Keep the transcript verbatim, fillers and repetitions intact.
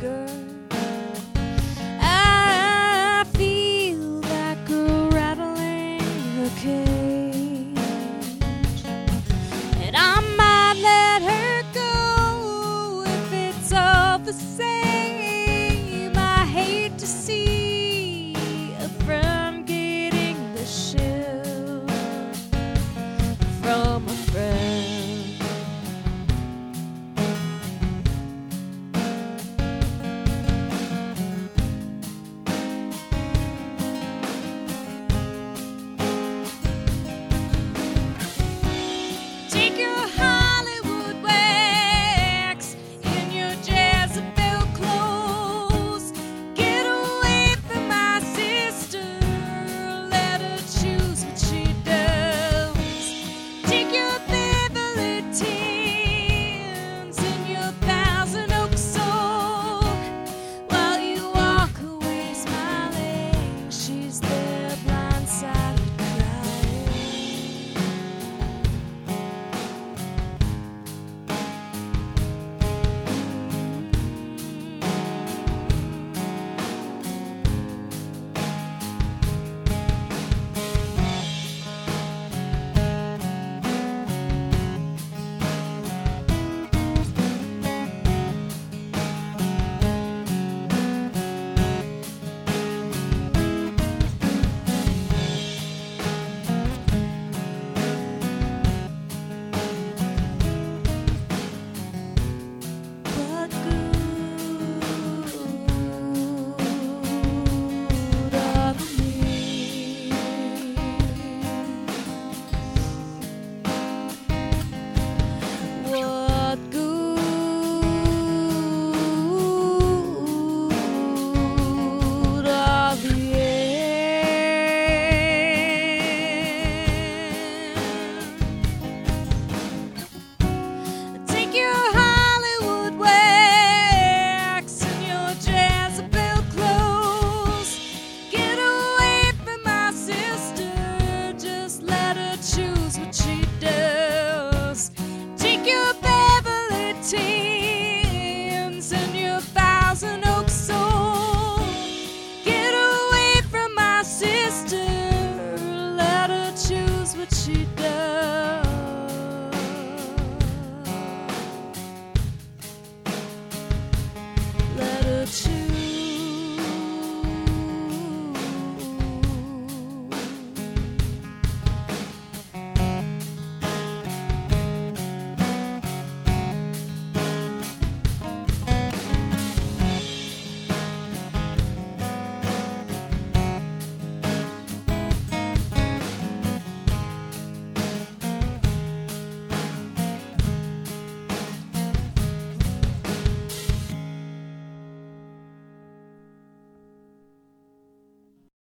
skirt. I feel like a rattle in her cage, and I might let her go if it's all the same. I hate to see a friend getting the shield from a friend. Take your Hollywood wax and your Jezebel clothes. Get away from my sister, let her choose what she does. Take your Beverly Tins and your Thousand Oak soul. While you walk away smiling, she's there blindsided crying. What good are me? What good are the end? Take your Hollywood wax and your Jezebel clothes. Get away from my sister, just let her choose what she does. Take your Beverly Tins and your Thousand Oak soul. Get away from my sister, let her choose what she does. Let her choose.